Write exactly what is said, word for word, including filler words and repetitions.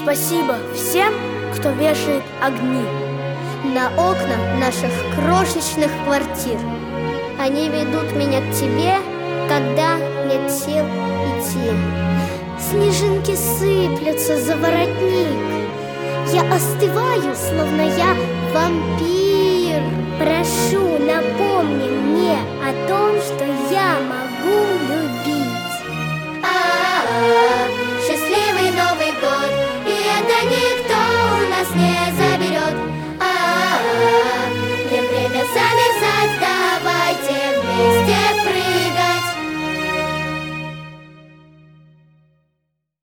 Спасибо всем, кто вешает огни на окна наших крошечных квартир. Они ведут меня к тебе, когда нет сил идти. Снежинки сыплются за воротник. Я остываю, словно я вампир. Прошу